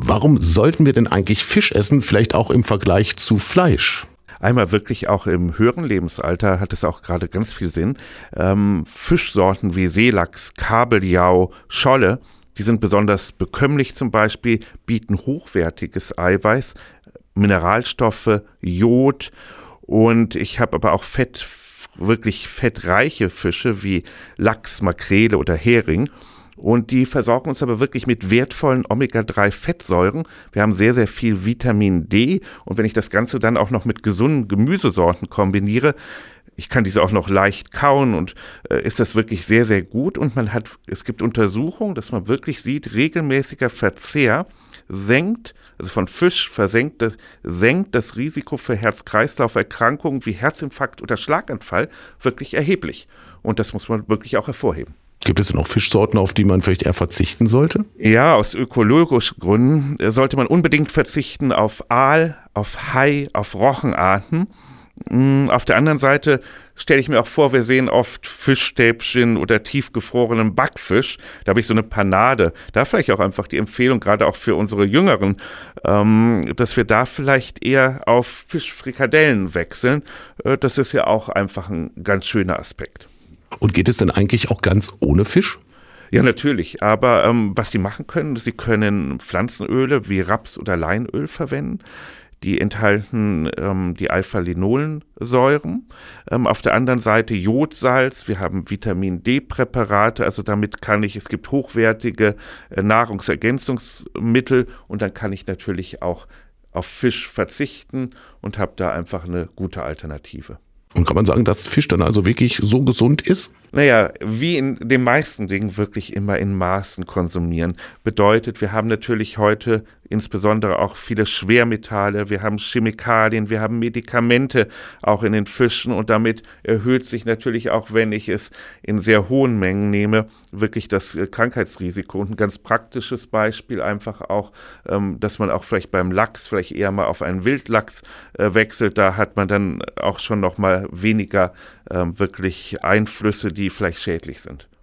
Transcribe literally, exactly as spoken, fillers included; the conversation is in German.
Warum sollten wir denn eigentlich Fisch essen, vielleicht auch im Vergleich zu Fleisch? Einmal wirklich auch im höheren Lebensalter hat es auch gerade ganz viel Sinn. Ähm, Fischsorten wie Seelachs, Kabeljau, Scholle, die sind besonders bekömmlich zum Beispiel, bieten hochwertiges Eiweiß, Mineralstoffe, Jod und ich habe aber auch Fett, wirklich fettreiche Fische wie Lachs, Makrele oder Hering. Und die versorgen uns aber wirklich mit wertvollen Omega drei Fettsäuren. Wir haben sehr, sehr viel Vitamin D. Und wenn ich das Ganze dann auch noch mit gesunden Gemüsesorten kombiniere, ich kann diese auch noch leicht kauen und äh, ist das wirklich sehr, sehr gut. Und man hat, es gibt Untersuchungen, dass man wirklich sieht, regelmäßiger Verzehr senkt, also von Fisch versenkt, das, senkt das Risiko für Herz-Kreislauf-Erkrankungen wie Herzinfarkt oder Schlaganfall wirklich erheblich. Und das muss man wirklich auch hervorheben. Gibt es denn auch Fischsorten, auf die man vielleicht eher verzichten sollte? Ja, aus ökologischen Gründen sollte man unbedingt verzichten auf Aal, auf Hai, auf Rochenarten. Auf der anderen Seite stelle ich mir auch vor, wir sehen oft Fischstäbchen oder tiefgefrorenen Backfisch. Da habe ich so eine Panade. Da vielleicht auch einfach die Empfehlung, gerade auch für unsere Jüngeren, ähm, dass wir da vielleicht eher auf Fischfrikadellen wechseln. Äh, das ist ja auch einfach ein ganz schöner Aspekt. Und geht es denn eigentlich auch ganz ohne Fisch? Ja, natürlich. Aber ähm, was die machen können, sie können Pflanzenöle wie Raps- oder Leinöl verwenden. Die enthalten ähm, die Alpha-Linolensäuren. Ähm, auf der anderen Seite Jodsalz. Wir haben Vitamin-D-Präparate. Also damit kann ich, es gibt hochwertige äh, Nahrungsergänzungsmittel. Und dann kann ich natürlich auch auf Fisch verzichten und habe da einfach eine gute Alternative. Und kann man sagen, dass Fisch dann also wirklich so gesund ist? Naja, wie in den meisten Dingen wirklich immer in Maßen konsumieren. Bedeutet, wir haben natürlich heute insbesondere auch viele Schwermetalle, wir haben Chemikalien, wir haben Medikamente auch in den Fischen und damit erhöht sich natürlich auch, wenn ich es in sehr hohen Mengen nehme, wirklich das Krankheitsrisiko. Und ein ganz praktisches Beispiel einfach auch, dass man auch vielleicht beim Lachs vielleicht eher mal auf einen Wildlachs wechselt. Da hat man dann auch schon noch mal weniger wirklich Einflüsse, die vielleicht schädlich sind.